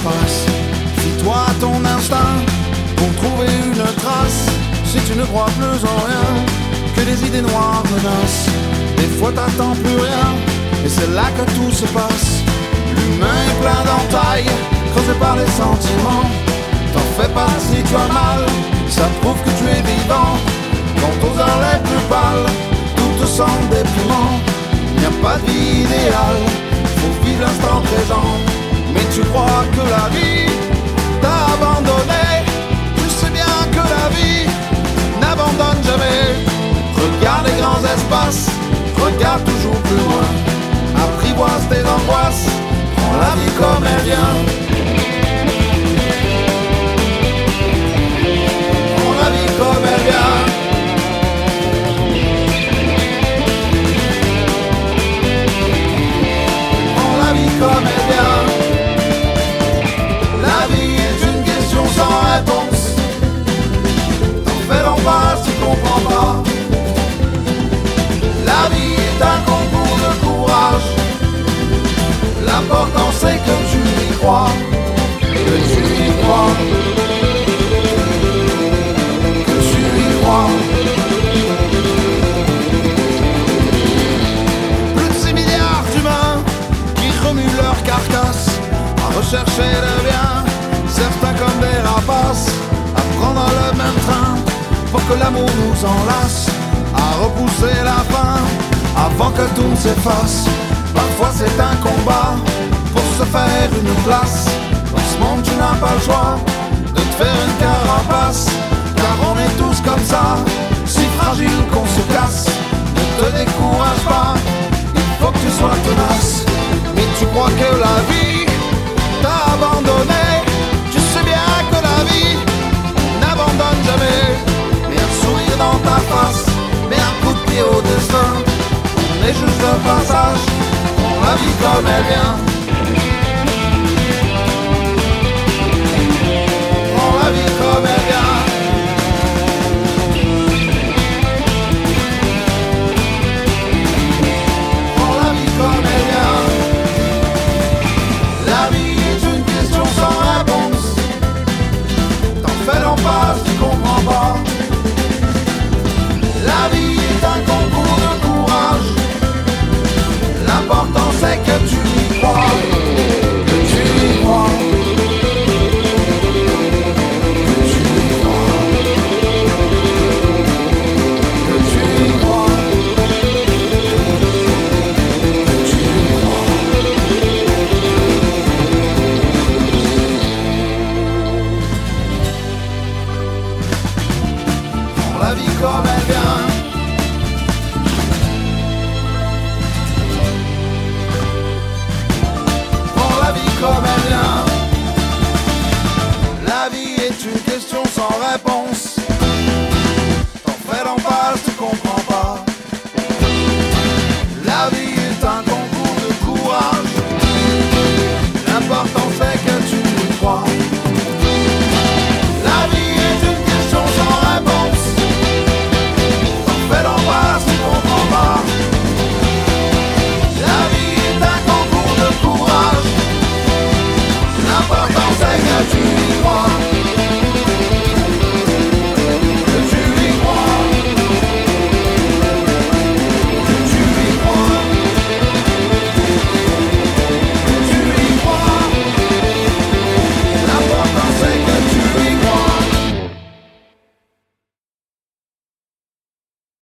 passe. Fie-toi à ton instinct pour trouver une trace. Si tu ne crois plus en rien, que des idées noires menacent. Des fois t'attends plus rien, et c'est là que tout se passe. L'humain est plein d'entailles, creusé par les sentiments. T'en fais pas si tu as mal, ça prouve que tu es vivant. Quand aux heures les plus pâles, tout te semble déprimant. Y a pas de vie idéale, faut vivre l'instant présent. Mais tu crois que la vie t'a abandonné. Tu sais bien que la vie n'abandonne jamais. Regarde les grands espaces, regarde toujours plus loin. Apprivoise tes angoisses, prends la vie comme elle vient. Prends la vie comme elle vient. Comme elle vient. La vie est une question sans réponse. T'en fais l'en face, tu comprends pas. La vie est un concours de courage. L'important c'est que tu y crois. Que tu y crois. Que tu y crois. Plus de 6 milliards d'humains remuent leur carcasse, à rechercher le bien, certains comme des rapaces, à prendre le même train, pour que l'amour nous enlace, à repousser la fin, avant que tout ne s'efface. Parfois c'est un combat, pour se faire une place, dans ce monde tu n'as pas le choix, de te faire une carapace, car on est tous comme ça, si fragiles qu'on se casse. Ne te décourage pas, il faut que tu sois tenace. Mais tu crois que la vie t'a abandonné. Tu sais bien que la vie n'abandonne jamais. Mets un sourire dans ta face, mets un coup de pied au destin. On est juste de passage, prends la vie comme elle vient. Prends la vie comme elle vient. Prends la vie comme elle vient. La vie est une question sans réponse. T'en fais l'en face, tu comprends pas. La vie est un concours de courage. L'important c'est que tu y crois. Que tu y crois. Que tu y crois. Que tu y crois. Que tu y crois. La vie comme elle vient. Prends la vie comme elle vient. La vie est une question sans réponse.